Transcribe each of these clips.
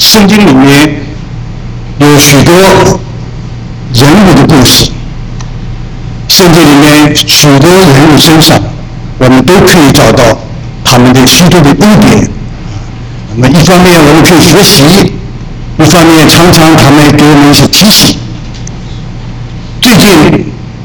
圣经里面有许多人物的故事，圣经里面许多人物身上，我们都可以找到他们的许多的优点。那么一方面我们可以学习，一方面常常他们给我们一些提醒。最近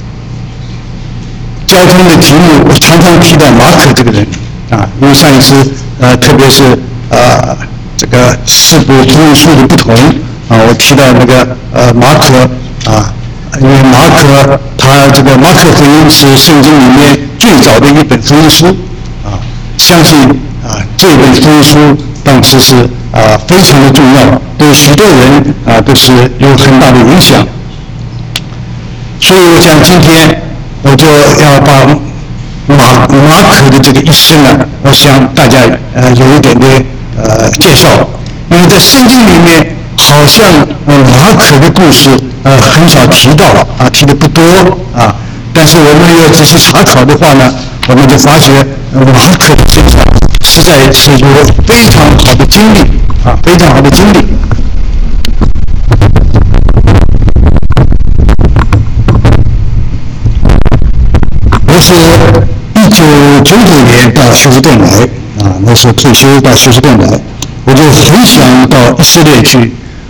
交通的题目，我常常提到马可这个人啊，因为上一次特别是这个四部福音书的不同啊，我提到那个马可啊，因为马可他这个马可福音是圣经里面最早的一本福音书啊，相信这本福音书当时是非常的重要，对许多人都是有很大的影响。所以我想今天我就要把马可的这个一生呢，我想大家有一点的介绍，因为在圣经里面好像马可的故事很少提到提的不多但是我们要仔细查考的话呢，我们就发觉马可的身上实在是有非常好的经历非常好的经历。我是1999年到休斯顿来那时候退休到休斯顿来，我就很想到以色列去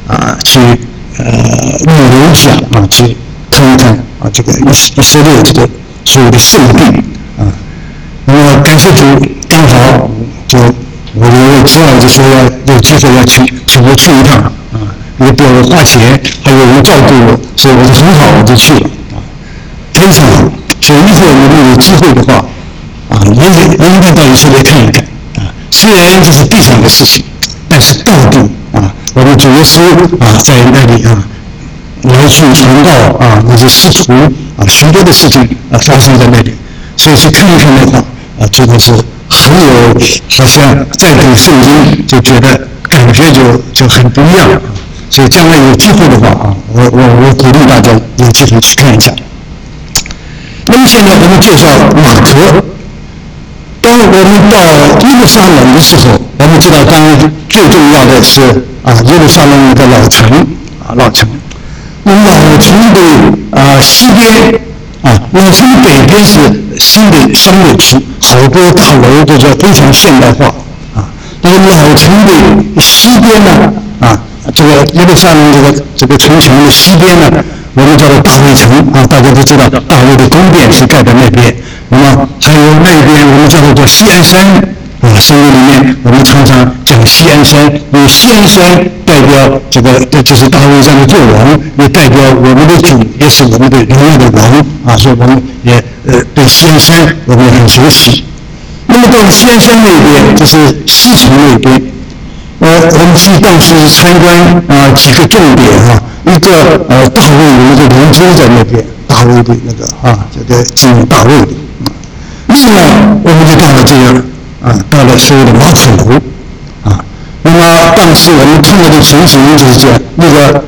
旅游一下去看一看这个以色列这个所有的圣地那么感谢主，刚好我有知道就说有机会要去一趟也不用花钱，还有人照顾我，所以我就很好我就去了非常好。所以以后我们有机会的话也应该到以色列看一看虽然这是地上的事情，但是道地我们主耶稣在那里来去传道那些师徒许多的事情发生在那里，所以去看一看的话真的是很有，好像在读圣经就觉得感觉就很不一样所以将来有机会的话我鼓励大家有机会去看一下。那么现在我们介绍马可。当我们到耶路撒冷的时候，我们知道当然最重要的是耶路撒冷的老城老城。那么老城的西边老城北边是新的商业区，好多大楼都是非常现代化那么老城的西边呢这个耶路撒冷这个城墙的西边呢，我们叫做大卫城大家都知道大卫的宫殿是盖在那边。那么还有那边我们叫做锡安山圣经里面我们常常讲锡安山，因为锡安山代表这是大卫上的作王，也代表我们的主，也是我们的荣耀的王所以我们也对锡安山我们也很熟悉。那么到了锡安山那边，这是西城那边我们去当时参观几个重点一个大卫有一个灵柩在那边，大卫的那个这个纪念大卫的另外我们就到了这样到了所谓的马可楼那么当时我们看到的情形就是这样，一个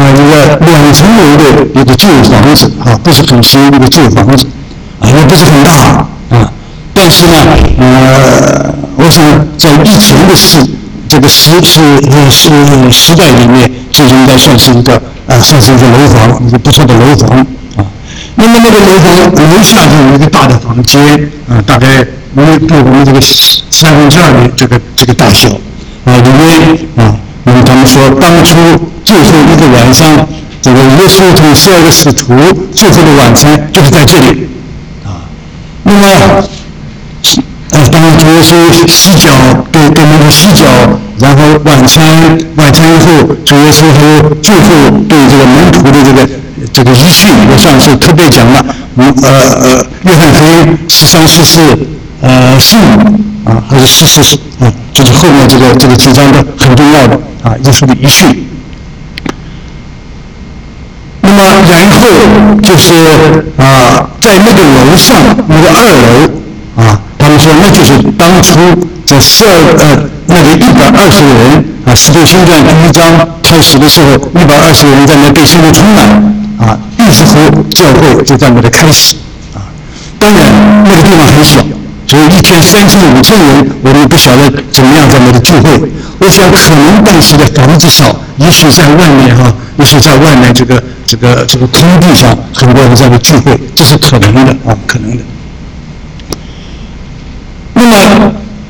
2层楼的一个旧房子不是很新一个旧房子也不是很大但是呢我想在以前的这个时代里面，就应该算是一个楼房，一个不错的楼房那么那个楼房楼下就有一个大的房间大概比我们这个2/3的这个大小里面那么他们说当初最后一个晚上，这个耶稣同12个使徒最后的晚餐就是在这里那么当主耶稣洗脚给那个洗脚，然后晚餐以后，主耶稣还有最后对这个门徒的这个遗训，我上次特别讲了约翰福音13、14、15还是14就是后面这个几章的很重要的耶稣的遗训。那么然后就是在那个楼上那个2楼他们说那就是当初这那个120个人使徒行传第1章开始的时候120个人在那被圣灵充满一直后教会就在那里开始当然那个地方很小所以一天3000-5000人，我们不晓得怎么样在那里聚会。我想可能当时的房子少，也许在外面也许在外面这个空地上，很多人在那聚会，这是可能的可能的。那么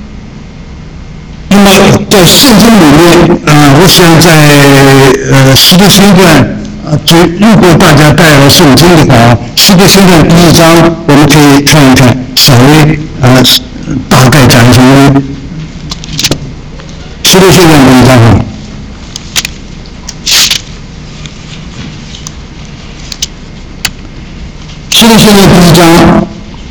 在圣经里面我想在使徒行传如果大家带了圣经的话，使徒行传第1章我们可以看一看，稍微大概讲一下使徒行传第1章使徒行传第1章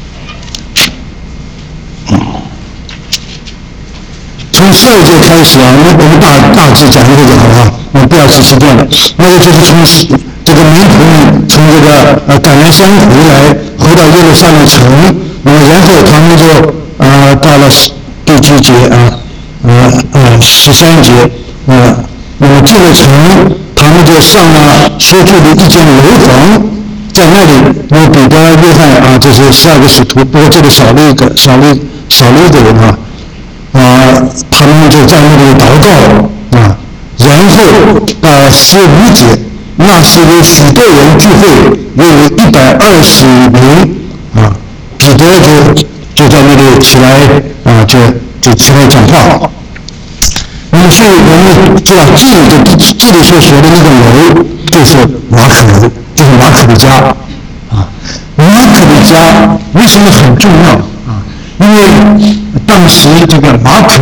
从12节开始我们大致讲一个就好了，我们不要记时间了。那个就是从这个门徒们从这个橄榄山回到耶路撒冷城，然后他们就到了第几节13节那么进了城，他们就上了所住的一间楼房，在那里有彼得、约翰这是12个使徒，不过这里少了一个人他们就在那里祷告然后到15节，那时有许多人聚会，有120名彼得就在那里起来就起来讲话。那么所以我们知道这里所说的那个楼就是马可楼，就是马可的家马可的家为什么很重要因为当时这个马可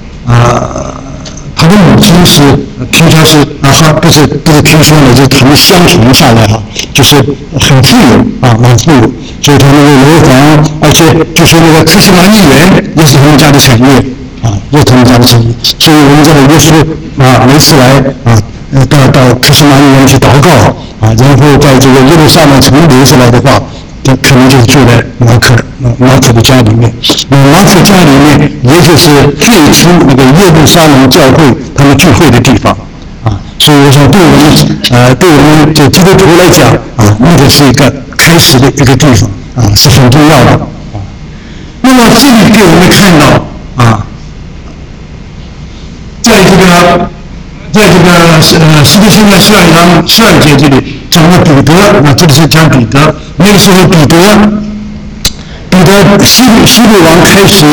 他的母亲是听说是不是听说呢，就是他们相传下来就是很富有蛮富有，所以他们有楼房，而且就是那个克什马尼园也是他们家的产业也是他们家的产业，所以我们这里耶稣每次来到克什马尼园去祷告然后在这个耶路撒冷城留下来的话，可能就是住在马可的家里面。马可家里面也就是最初那个耶路撒冷教会他们聚会的地方所以我想对我们这基督徒来讲那个是一个开始的一个地方是很重要的那么这里给我们看到在这个使徒行传12章12节这里讲了彼得，这里是讲彼得。那个时候彼得希律王开始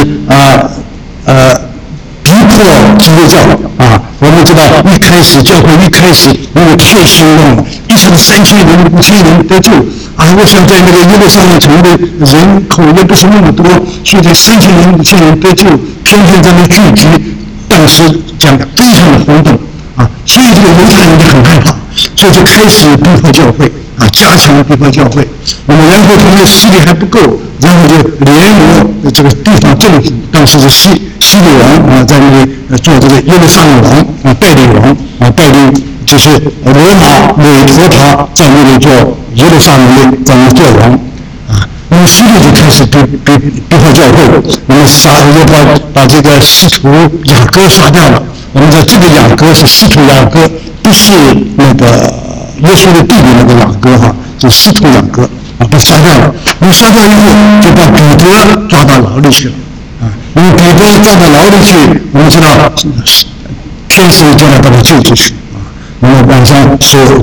逼迫基督教我们知道教会一开始因为太兴旺了，一场3000人5000人得救我想在那个耶路撒冷城的人口也不是那么多，所以在3000人5000人得救，天天在那聚集，当时讲非常的轰动所以这个犹太人就很害怕，所以就开始逼迫教会加强逼迫教会。那么然后他们的势力还不够，然后就联合这个地方政府，当时是希律王在那里做这个耶路撒冷王代理王代理就是罗马委托他在那里做耶路撒冷的在那里做王那么希律就开始逼迫教会，那么又把这个使徒雅各杀掉了。我们知道这个雅各是使徒雅各，不是那个耶稣的弟弟那个雅各是使徒雅各被杀掉了。那么杀掉以后就把彼得抓到牢里去了因为彼得抓到牢里去，我们知道天使就来把他救出去那么晚上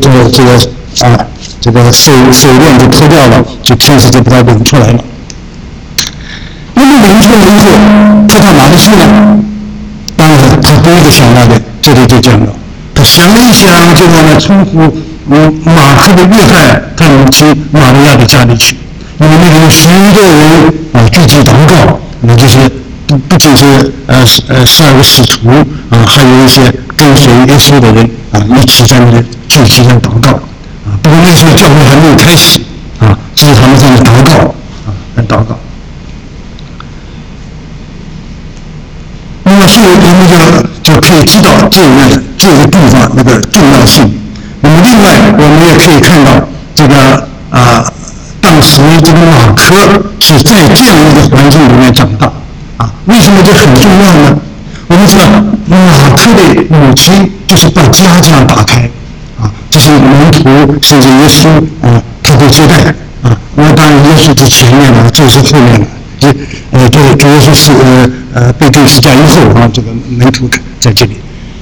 这个手链就脱掉了，就天使就把他领出来了。那么领出来以后他到哪里去呢？当然他第一个想到的这里就讲了，他想了一想就往那称呼马可的约翰他母亲玛利亚的家里去，因为那里有许多人聚集祷告，那就是不仅是12个使徒还有一些跟随耶稣的人一起在那里聚集在祷告不过那时候教会还没有开始只是他们在那祷告祷告。那么所以我们就可以知道这个地方那个重要性。那么另外我们也可以看到这个当时这个马可是在这样一个环境里面长大为什么这很重要呢？我们知道马可的母亲就是把家这样打开这是门徒甚至耶稣他会接待那当然耶稣在前面这是后面主要是被钉十架以后啊，这个门徒在这里。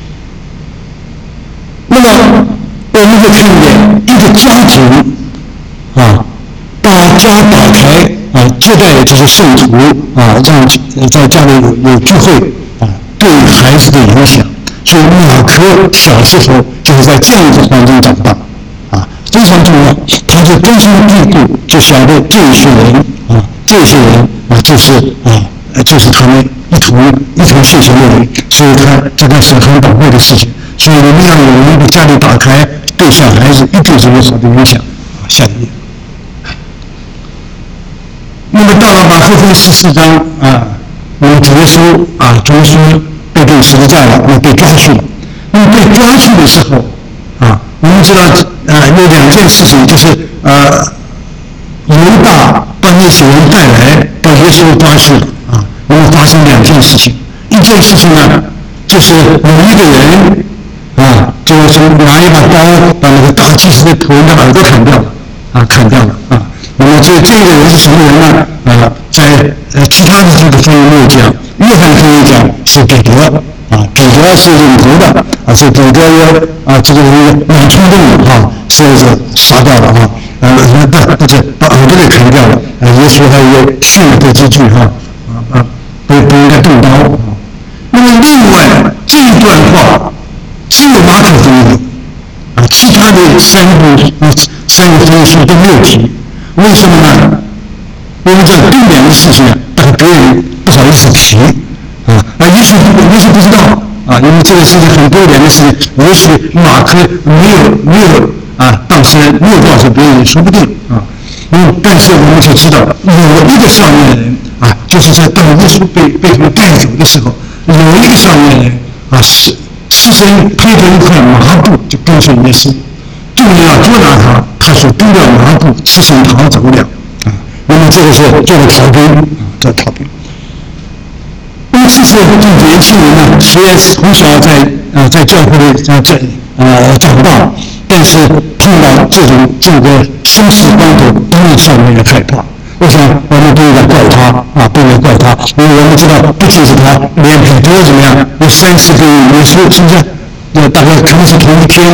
那么我们会看见一个家庭啊，把家打开啊，接待这些圣徒啊，让在家里有聚会啊，对孩子的影响。所以马可小时候就是在这样的环境长大啊，非常重要。他就根深蒂固就晓得这些人啊，就是他们一同信神的人，所以他这个是很宝贵的事情。所以我们要有人把家里打开，对小孩子一定是有好的影响啊。下一页。那么到了马可福音14章啊，我们主耶稣被钉十字架了，被抓去了。那么被抓去的时候啊，我们知道有两件事情，就是犹大把那些人带来，把耶稣抓去了啊。那么发生两件事情，一件事情呢，就是有一个人啊，就是拿一把刀把那个大祭司的头的耳朵砍掉了啊。那么这个人是什么人呢？在其他的这个福音没有讲，约翰福音讲是彼得啊，彼得是领头的啊，这彼得这个人蛮冲动的啊，所以说杀掉了啊，不是把耳朵给砍掉了耶稣还有训了这几句不应该动刀啊。那么另外这一段话只有马可福音啊，其他的三个福音书都没有提。为什么呢？我们这对两个事情让别人不好意思提也许不知道啊，因为这个事情很丢脸的事情，也许马可没有当事人没有告诉别人，说不定啊。但是我们就知道有一个少年人啊，就是在当耶稣被他们带走的时候，有一个少年人啊，尸身披着一块麻布就跟随耶稣，众人要捉拿他，他说丢掉麻布，赤身逃走了啊。那么这个是做了逃兵啊，这逃兵。那么其实对年轻人呢，虽然从小在教会里长大，但是碰到这个生死关头，当然少年人害怕。我想我们不应该怪他不应该怪他，因为我们知道不仅是他，连彼得怎么样，有30个耶稣，是不是？大概可能是同一天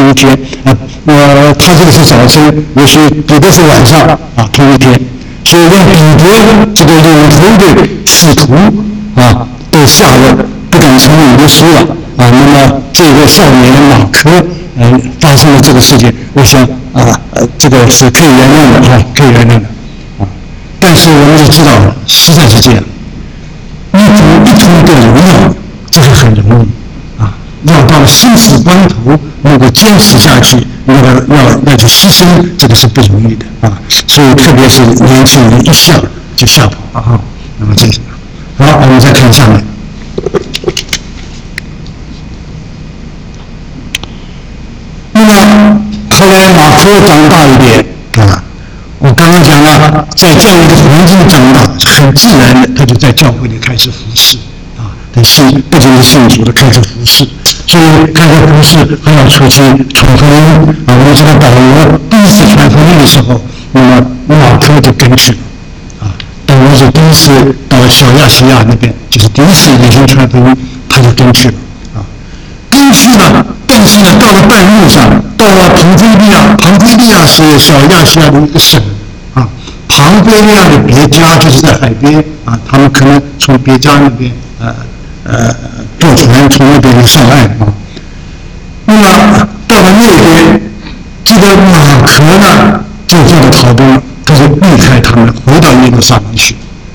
他这个是早晨，也许彼得是晚上同一天，所以让彼得这个领头的使徒都吓得不敢承认耶稣了那么这个少年马可发生了这个事情，我想这个是可以原谅的可以原谅的但是我们就知道实在是这样，一同的荣耀，这个很容易要到生死关头能够坚持下去，要去牺牲，这个是不容易的所以特别是年轻人一吓就吓跑那么这是好，我们再看下面。那么后来马可长大一点我刚刚讲了，在这样一个环境长大，很自然的他就在教会里开始服侍不仅是信主的开始服侍，所以开始服侍还要出去传福音我们知道保罗第一次传福音的时候，那么马可就跟去了保罗是第一次到小亚细亚那边，就是第一次旅行传福音，他就跟去了跟去了。但是呢，到了半路上，到了庞菲利亚是小亚细亚的一个省庞菲利亚的别家就是在海边他们可能从别家那边坐船从那边上岸那么到了那边，这个马可呢就做了逃兵，他就避开他们，回到耶路撒冷去。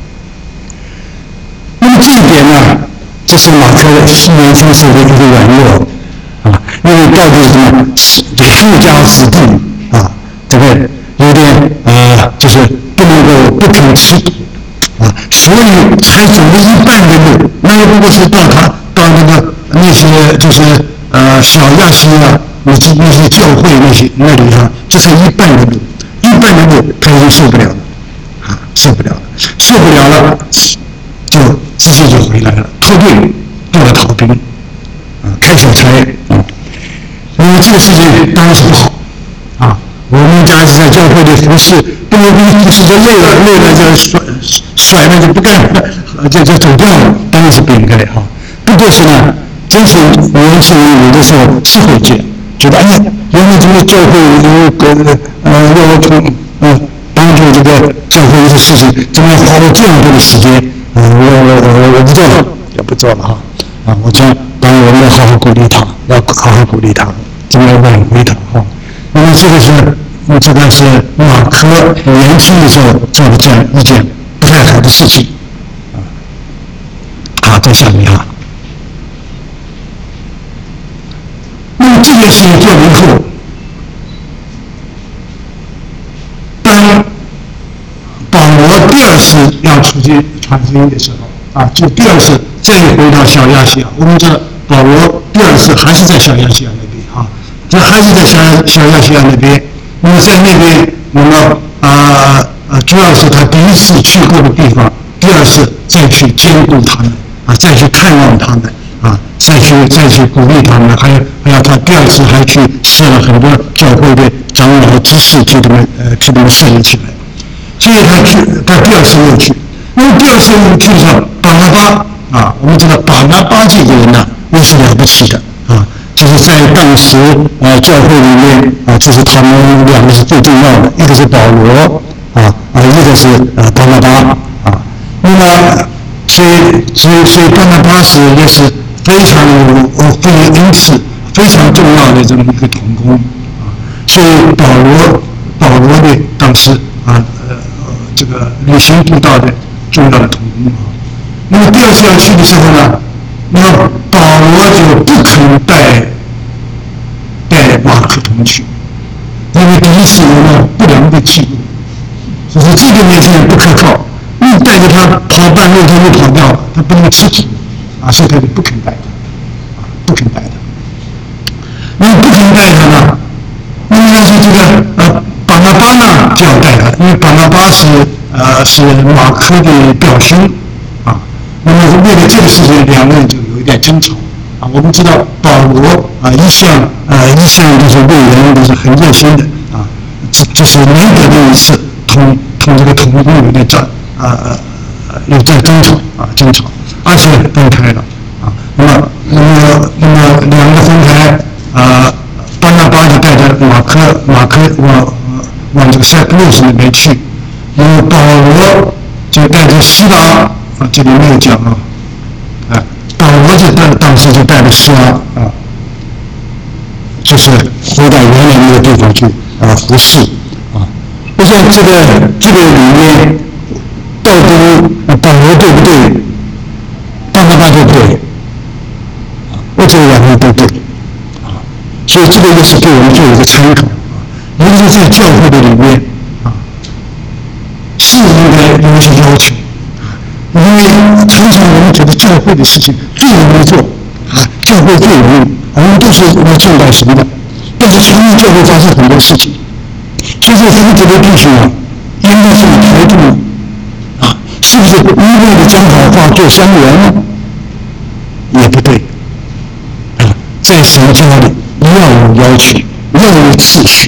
那么这一点呢，这是马可年轻时的一个软弱因为到底什么这富家子弟这个有点就是不肯吃苦所以才走了一半的路。那如果是到那些就是小亚细亚那些教会那里这是一半的路他已经受不了了就直接就回来了，脱队做了逃兵开小差因为这个事情当然是不好我们家是在教会里服侍，不能服侍就累了就甩了就不干了，就走掉了，当然是不应该哈。不过是呢，真是年轻人有的时候是会这样，觉得哎呀，原来这个教会有要帮助这个教会一些事情，怎么花了这样多的时间？我不做了，也不做了哈。我讲，当然我们要好好鼓励他，要好好鼓励他，怎么样挽回他哈。那么这个是马可年轻的时候做的这样一件不太好的事情在下面哈。那么这件事情做了以后，当保罗第二次要出去传福音的时候就第二次再回到小亚细亚，我们知道保罗第二次还是在小亚细亚那边这还是在小亚细亚那边。那么在那边，那么主要是他第一次去过的地方，第二次再去兼顾他们再去探望他们再去鼓励他们，还有他第二次还去设了很多教会的长老执事给他们设立起来，所以他第二次又去。那么第二次又去的时候，巴拿巴我们知道巴拿巴这个人呢也是了不起的就是在当时教会里面就是他们两个是最重要的，一个是保罗一个是巴拿巴那么所以巴拿巴也是非常因此非常重要的这么一个同工所以保罗的当时这个旅行布道的重要的同工那么第二次要去的时候呢，那么保罗就不肯带马可同去，因为第一次有了不良的记录，就是这个年轻人不可靠，你带着他跑半路他就跑掉了，他不能吃苦所以他就不肯带他不肯带他。那么不肯带他呢，那么是这个巴拿巴呢就要带他，因为巴拿巴是马可的表兄那么为了这个事情，两个人就有一点争吵我们知道保罗一向都是为人都是很热心的就是难得的一次同这个同工有点有在争吵，而且分开了那么两个分开巴拿巴就带着马可往这个塞浦路斯那边去，那么保罗就带着希拉这里没有讲保罗就当时就带着希拉就是回到原来那个地方去服侍我想这个里面到底保罗对不对，巴拿巴对不对我觉得两个人都对所以这个也是给我们做一个参考尤其在教会的里面是应该有一些要求因为常常我们觉得教会的事情最容易做教会最容易我们都是要敬拜神的，但是从教会发生很多事情，所以说咱们这位弟兄应该是态度是不是一味的讲好话做香缘呢？也不对在神家里要有要求，要有秩序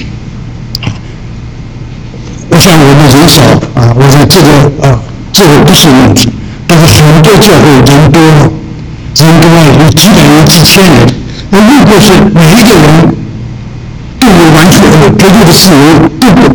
我想我们人少我说这个不是问题，但是很多教会人多有几百人几千人，那如果是每一个人都有完全绝对的自由，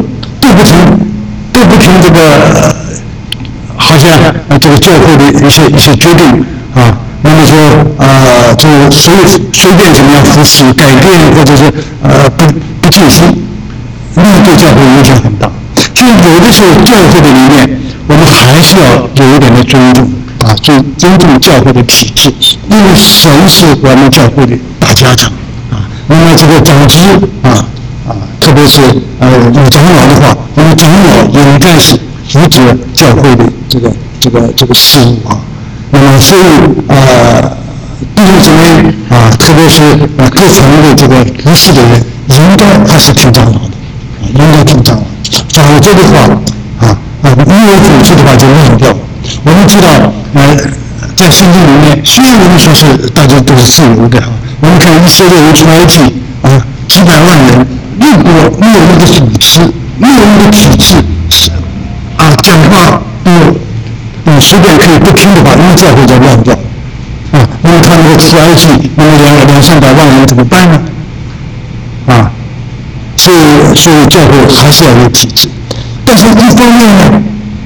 都不听这个好像这个教会的一些决定那么说就随便怎么样服侍改变或者是不尽心，那对教会影响很大。所以有的时候教会的里面我们还是要有一点的尊重尊重教会的体制，因为神是我们教会的大家长那么这个长子特别是有长老的话，那么长老也应该是负责教会的这个事务那么所以弟兄姊妹特别是各层的这个服侍的人，应该还是听长老的应该听长老否则的话因为主持的话就乱掉。我们知道在圣经里面虽然我们说是大家都是自由的我们看以色列人出埃及几百万人，如果没有那个组织没有那个体制讲话都随便可以不听的话，那么教会就乱掉啊。那么他那个出埃及，那么200-300万人怎么办呢？啊，所以教会还是要有体制，但是一方面呢，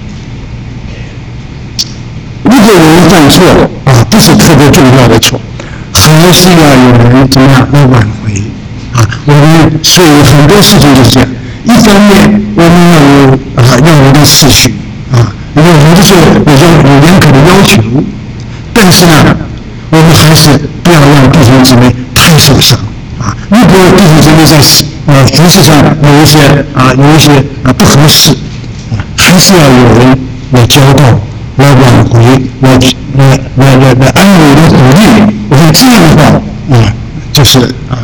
如果有人犯错啊，不是特别重要的错，还是要有人怎么样来挽回啊。我们所以很多事情就是这样，一方面我们要有点秩序啊，有的时候有严格的要求，但是呢，我们还是不要让弟兄姊妹太受伤啊。如果弟兄姊妹在服事上有一些不合适啊，还是要有人来教导、来挽回、来安慰、来鼓励。我说这样的话啊，就是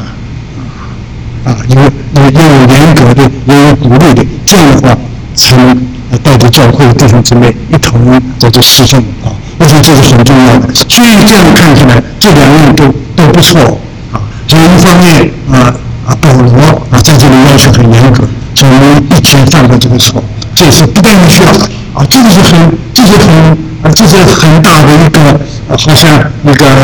有严格的，也有鼓励的，这样的话才能带着教会弟兄姊妹一同在这侍奉啊。我说这是很重要的，所以这样看起来，这两样都不错啊。所以一方面保罗在这里要求很严格，所以我们不曾犯过这个错，这是不但需要啊，这是很大的一个好像一个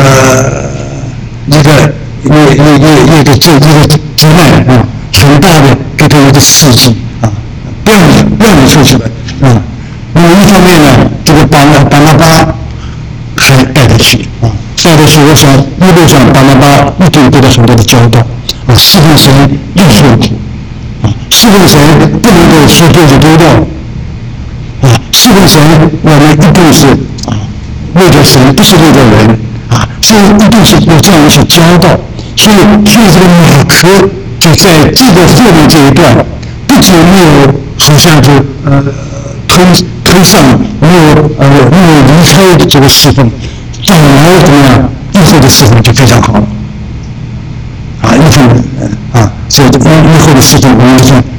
责任啊，很大的给他一个刺激啊，不让你出去了啊。那么一方面呢，这个巴拿巴还带着去啊，带着去，我想一路上巴拿巴一定得到很多的教导啊，侍奉神又受苦啊，侍奉神不能够说丢就丢掉啊，侍奉神我们一定是为了神，不是为了人啊，所以一定是有这样一些教导。所以这个马可就在这个后面这一段，不仅没有好像就推上，没有离开这个侍奉，反而怎么样？以后的侍奉就非常好了啊！以后的侍奉，我们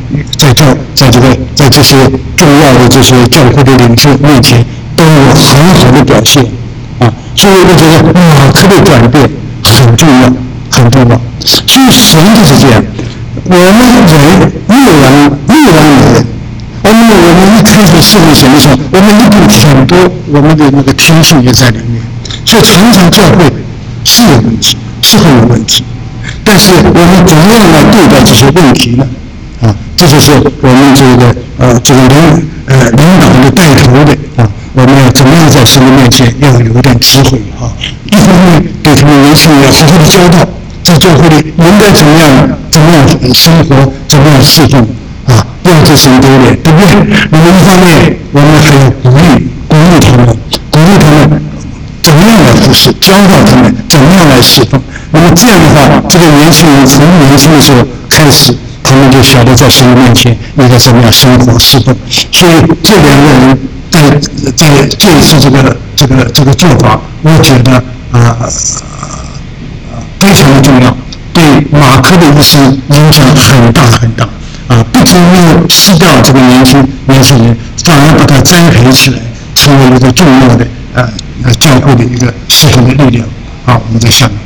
在这些重要的这些教会的领袖面前，都有很好的表现啊！所以我觉得马可的转变很重要。很重要，所以神就是这样。我们人越往人，我们一开始侍奉神的时候，我们一定很多我们的那个天性也在里面，所以常常教会是有问题，是会有问题。但是我们怎么样来对待这些问题呢？啊，这就是我们这个领导的带头的啊，我们要怎么样在神的面前要有一点智慧啊？一方面对他们年轻人要好好的教导。在教会里应该怎么样生活，怎么样侍奉啊？不要这神丢脸，对不对？那么一方面，我们还要鼓励他们怎么样来服侍，教导他们怎么样来侍奉。那么这样的话，这个年轻人从年轻的时候开始，他们就晓得在神的面前应该怎么样生活侍奉。所以这两个人在这一次这个做法，我觉得非常的重要，对马可的一生影响很大很大啊！不仅没有失掉这个年轻人，反而把他栽培起来，成为一个重要的教会的一个侍奉的力量。好，我们在下面。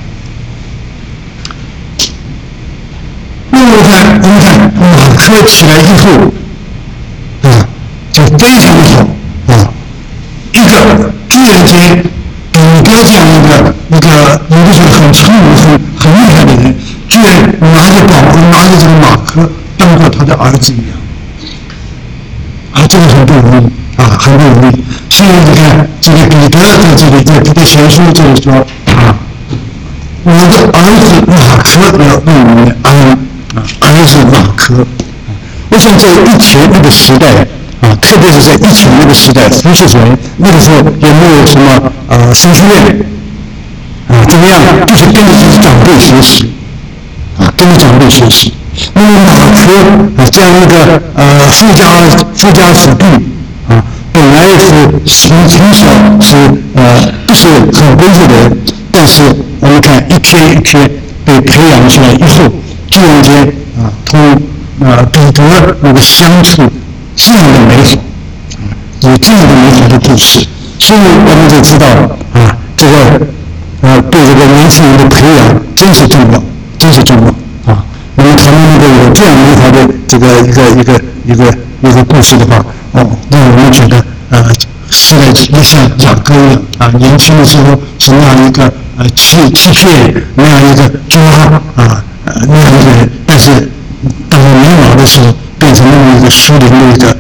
那么我们看马可起来以后就非常的好啊，一个居然间。彼得这样一个有的时候很聪明、很厉害的人，居然拿着这个马可当做他的儿子一样，这个很不容易啊，很不容易。所以你看，这个彼得在这里在彼得前书这里说我的儿子马可要为你们安儿子马可。我想在以前那个时代。特别是在以前那个时代，服侍神那个时候也没有什么神学院怎么样，就是跟着长辈学习跟着长辈学习。那么马可这样一个富家子弟本来是从小是不是很温柔的人，但是我们看一天一天被培养起来以后，突然间同彼得那个相处。这样的美好有这样的美好的故事，所以我们就知道这个对这个年轻人的培养真是重要那么他们如果有这样美好的这个一个故事的话那我们觉得是的，也像雅各一样啊，年轻的时候是那样一个欺骗，那样一个抓那样一个人，但是到了年老的时候，变成那么一个疏离的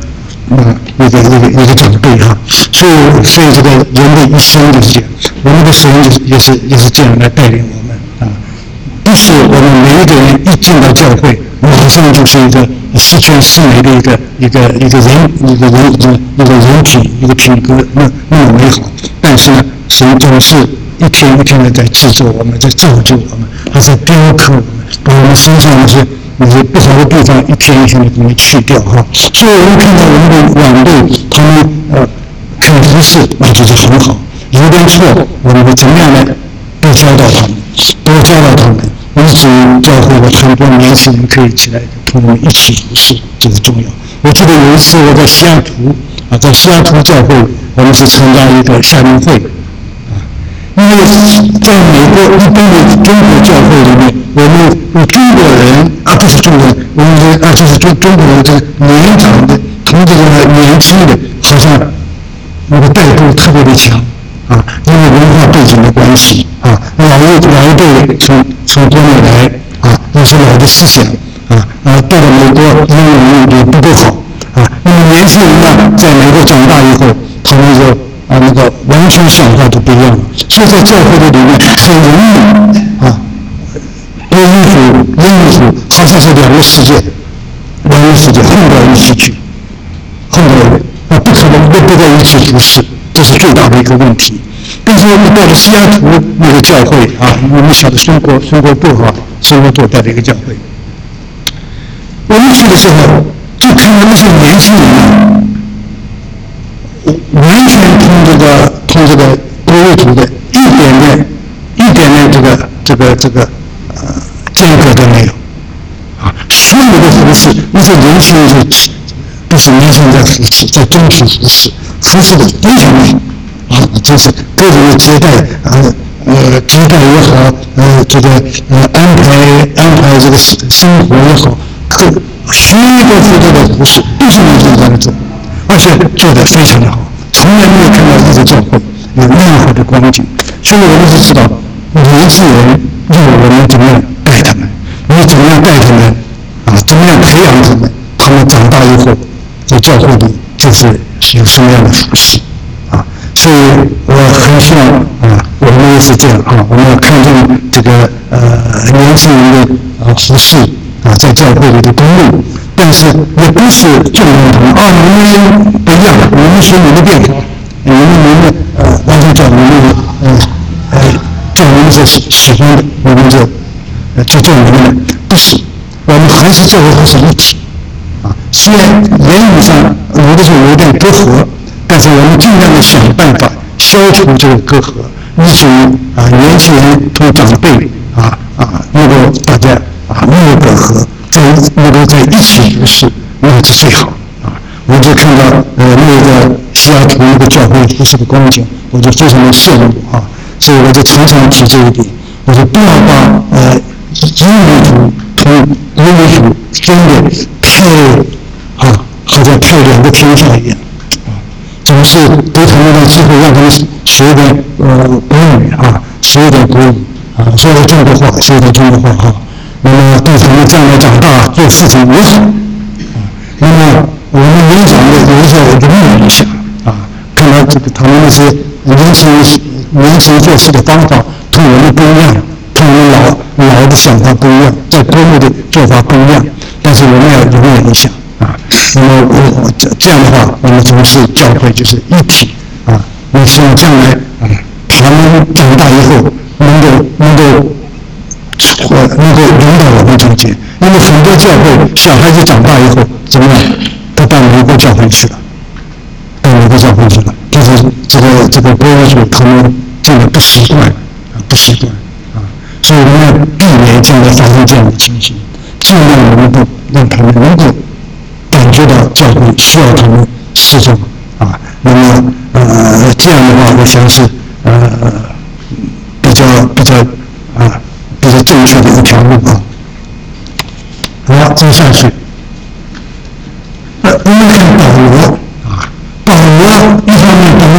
一个长辈哈。所以这个人的一生就是这样，我们的神也是这样来带领我们啊。不是我们每一个人一进到教会，马上就是一个十全十美的一个人品，一个品格那么美好。但是呢，神总是一天一天的在制作我们，在造就我们，还在雕刻我们，把我们身上那些不好的地方一天一天的给你去掉哈。所以我们看到我们的晚辈他们看服饰，那就是很好。有点错，我们会怎么样呢？多教导他们，多教导他们。以至于教会的很多年轻人可以起来同我们一起服侍，这是重要。我记得有一次我在西雅图在西雅图教会，我们是参加一个夏令会因为在美国一般的中国教会里面，我们中国人不是中国人，我们就是中国人，这个年长的同这个年轻的，好像那个带动特别的强因为文化背景的关系老一辈从国内来有些老的思想到了美国英语也不够好那么年轻人呢，在美国长大以后，他们就那个完全想法都不一样了。所以在教会的里面很容易国语组、英语组好像是两个世界混到一起去，不可能不在一起服侍，这是最大的一个问题。但是我们到了西雅图那个教会我们晓得孙国舵带的一个教会，我们去的时候就看到那些年轻人完全通这个国语组的一点点这个间隔都没有所有的服饰，那些年轻人都是年轻人在服饰，在中途服饰的非常好真是各种的接待也好这个安排这个生活也好，许多的服饰都是年轻人在做，而且做得非常的好，从来没有看到一个教会有那样好的光景。所以我们就知道年轻人我们怎么样带他们，你怎么样带他们怎么样培养他们，他们长大以后在教会里就是有什么样的服饰所以我很希望我们也是这样我们要看重这个年轻人的服饰在教会里的公路，但是也不是纵容他们你们不一样，你们是你的变化，你们完全叫你们叫你们这喜欢的，我们就叫你们不是，我们还是教会还是一体虽然言语上有的时候有点隔阂，但是我们尽量的想办法消除这个隔阂，以至于年轻人同长辈能够大家没有隔阂，能够在一起服侍，那是最好我就看到那个西雅图那个教会服侍的光景，我就非常的羡慕所以我就常常提这一点，我说不要把英语组同国语组分的太好像太两个天下一样总是给他们的机会让他们学一点国语学一点国语说一点中国话，说一点中国话那么对他们将来长大做事情也好那么我们年长的有一些容忍一下看到他们那些年轻做事的方法同我们不一样，同我们老的想法不一样，在国内的做法不一样，但是我们要容忍一下那么这样的话，我们从事教会就是一体我希望将来他们长大以后能够融到我们中间，因为很多教会小孩子长大以后怎么样，都到美国教会去了，就是这个国语组他们真的不习惯所以我们要避免将来发生这样的情形，尽量我们都让他们能够感觉到教会需要他们侍奉那么这样的话我想是比较正确的一条路好，接下去我们看保罗一方面保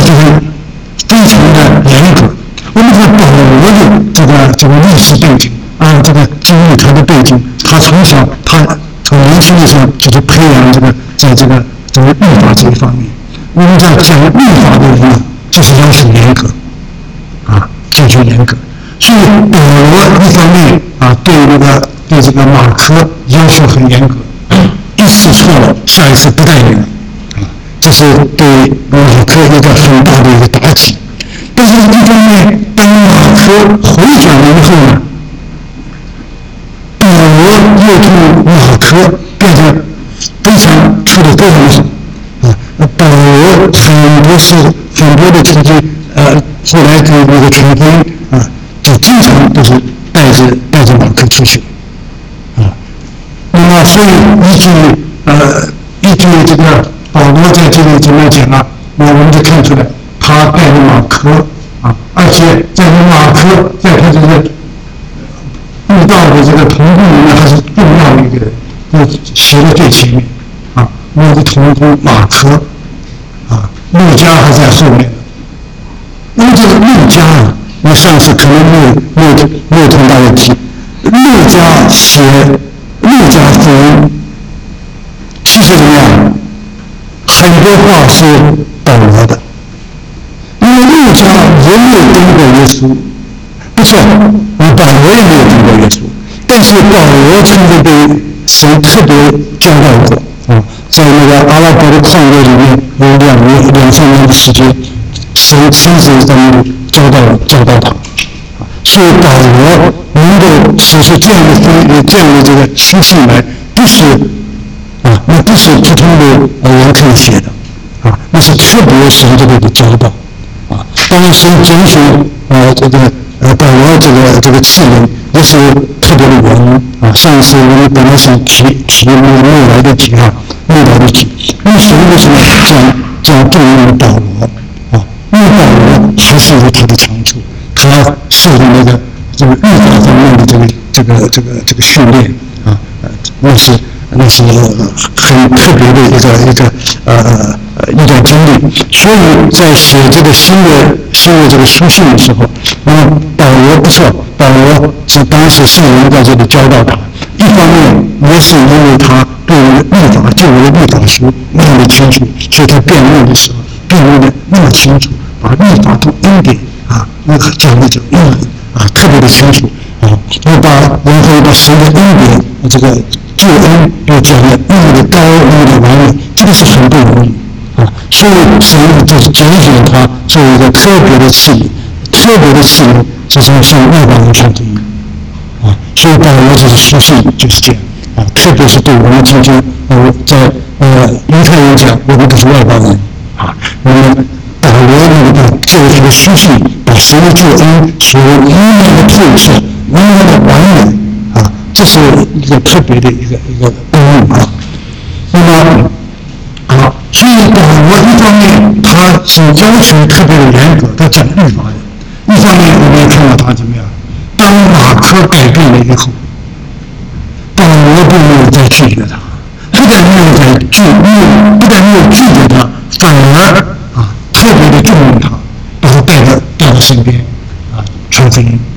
的这个历史背景啊，这个经历他的背景，他从小他从年轻的时候就是培养在这个律法这一方面。我们在讲律法的人呢，就是要求严格啊，要求严格。所以保罗一方面啊，对这个马可要求很严格，一次错了，下一次不带领啊，这是对马可一个很大的一个打击。但是一方面，当马可回转了以后呢，保罗又对马可变得非常处理非常好啊。保罗很多的这些后来跟那个传福音啊，就经常都是带着马可出去啊。那么所以依据这个保罗在这里怎么讲啊？那我们就看出来，他带着马可啊，而且在马可在他这个布道的这个同工里面还是重要的一个人，写的最前面啊。我的同工马可啊，路加还在后面。那么这个路加啊，我上次可能没有同大家提，路加写路加福音，其实怎么样？很多话是保罗的，因为路加也没有跟过耶稣，不错，保罗也没有跟过耶稣，但是保罗曾经被神特别教导过啊，在那个阿拉伯的旷野里面有2-3年的时间，神亲自在那里教导他，所以保罗能够写出这样的这个书信来，不是啊，那不是普通的人可以写的啊，那是特别神这个教导啊。当然神拣选保罗这个次人也是特别的原因啊。上一次我们本来是提没来得及啊，没来得及。因为神为什么这样重用保罗啊？因为保罗还是有他的长处，他受的这个律法方面的这个训练啊，那是很特别的一段经历。所以在写这个新的这个书信的时候，那么保罗不错，保罗是当时圣人在这里教导他，一方面也是因为他对律法旧约律法书那么清楚，所以他辩论的时候辩论的那么清楚，把律法跟恩典啊那个讲的特别的清楚啊，然后把神的恩典这个救恩又讲的那么的高，那么的完美，这个是很不容易啊。所以神就是拣选他作为一个特别的器皿，就是向外邦人传福音啊。所以保罗这个书信就是这样啊，特别是对我们今天在犹太人讲，我们都是外邦人啊，那么保罗作为这个书信，把神的救恩所应有的透彻，应有的完美啊，这是一个特别的一个功用啊。那么好，所以保罗一方面他是要求特别的严格，他讲律法的；一方面我们也看到他怎么样，当马可改变了以后，保罗并没有再拒绝他，不但没有拒绝他，反而特别的重用他，把他带到身边啊，传福音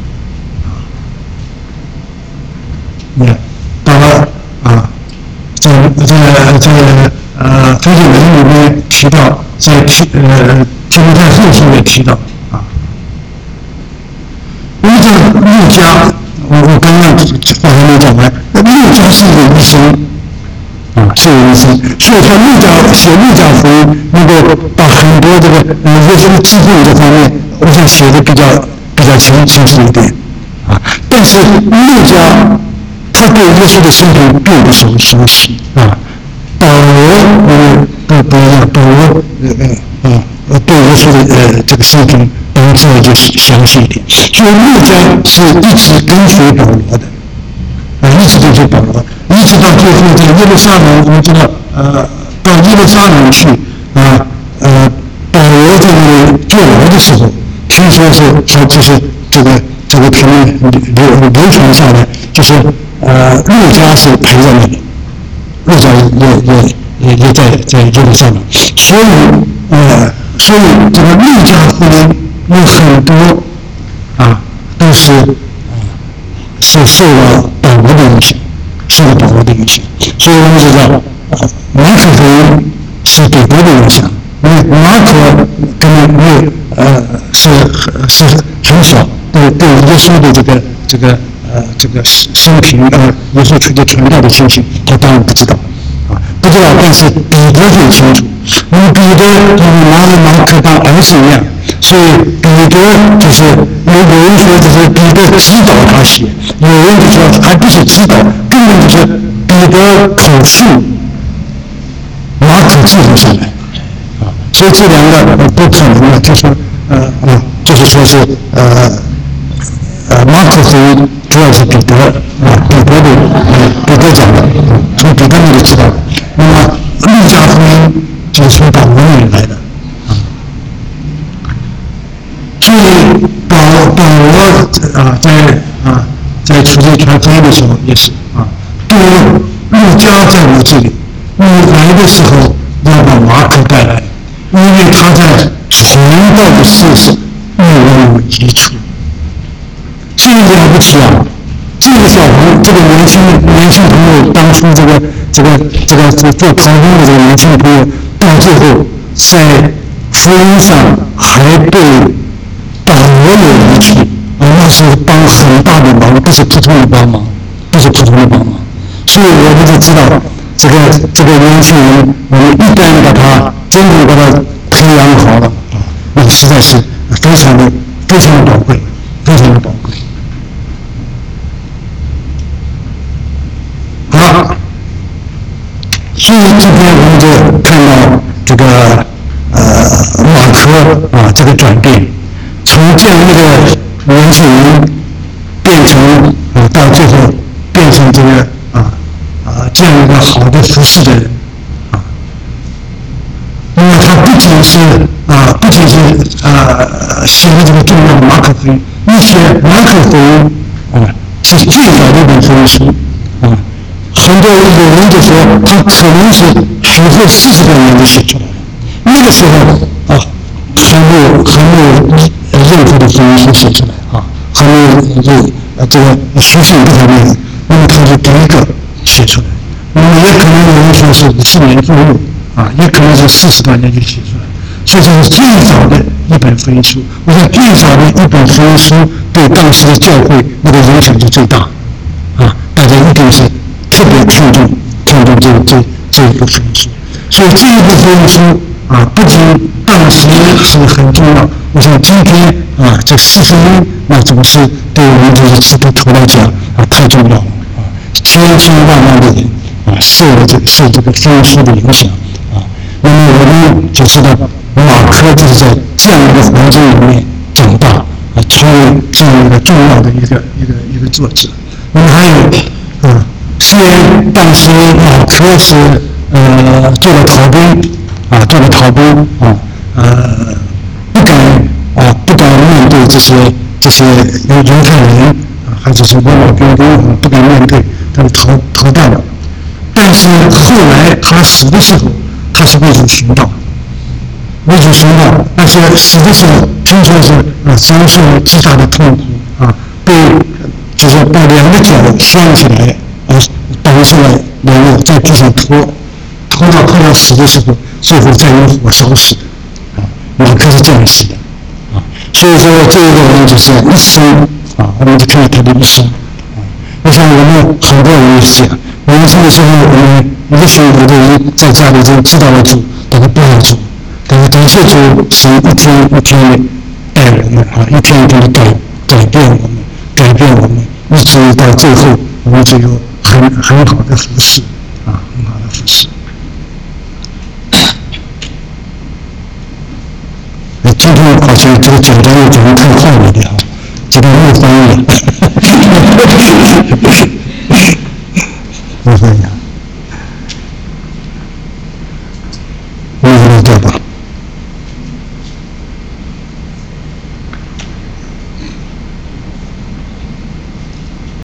啊。到了啊，在福音人里面提到，在提摩太后书也提到啊。因为这个路加，我刚刚话还没讲完，路加是一个医生啊，是一个医生，所以他写路加福音能够把很多这个耶稣的基本这方面，我想写的比较清楚一点啊。但是路加他对耶稣的生平并不熟悉啊。保罗不一样，保罗对耶稣的这个生平当然就详细一点。所以路加是一直跟随保罗的一直跟随保罗，一直到最后在耶路撒冷，我们知道到耶路撒冷去保罗在那里坐牢的时候，听说是就是这个评论流传下来，就是路加是陪在那里，路加也在耶路撒冷，所以这个路加福音有很多都都是受了保罗的影响，受了保罗的影响。所以我们知道，马可福音是彼得的影响，因为马可根本没有是很少对耶稣的这个生平耶稣出去传道的情形，他当然不知道不知道，但是彼得很清楚，因为彼得拿着马可当儿子一样，所以彼得就是有人说就是彼得指导他写，有人就说还不是指导，根本就是彼得口述，马可记录下来所以这两个不可能的，就是就是说是马可福音主要是彼得彼得讲的，从彼得那里知道的。那么路加福音就是从保罗那里来的所以保罗在出去传福音的时候也是对路加在我这里，你来的时候要把马可带来，因为他在传道的事上与我有益处。这个了不起这个小朋友，这个年轻朋友，当初这个做考公的这个年轻朋友，到最后在福音上还对保罗有益处那是帮很大的忙，不是普通的帮忙，所以我们就知道这个年轻人，我们一旦把他真正把他培养好了那实在是非常的宝贵，非常的宝贵。好，所以今天我们就看到这个马可这个转变，从这样一个年轻人变成到最后变成这个这样一个好的服侍的人那么他不仅是写了这个重要的马可福音，而且马可福音是最早的一本福音书很多有人就说他可能是死后40多年就写出来了，那个时候还没有任何的福音书写出来还没有这个书信都还没有，那么他是第一个写出来，那么也可能有人说是50年左右也可能是40多年就写出来，所以这是最早的一本福音书。我想最早的一本福音书对当时的教会那个影响就最大大家一定是特别看重这一部福音书。所以这一部福音书不仅当时是很重要，我想今天这四福音那总是对我们这些基督徒来讲太重要了千万的人受这个福音书的影响那么我们就知道马可就是在这样一个环境里面长大成为这样一个重要的一个作者。那么还有虽然当时马可是做了逃兵不敢面对这些犹太人还是罗马兵丁不敢面对，他就逃掉了。但是后来他死的时候，他是为主殉道，而且死的时候听说是遭受了极大的痛苦就是把两个脚拴起来绑起来，然后在地上拖到死的时候，最后再用火烧死马可是这样死的所以说这一个人就是一生我们就看到他的一生我想我们很多人也是这样，年轻的时候我们一个时候有的人在家里就知道了主，但是不爱主，但是感谢主，神一天一天的带我们一天一天的改变我们，一直到最后我们就有很好的服侍今天好像这个讲的又讲得太快了点这个又翻译了又翻译了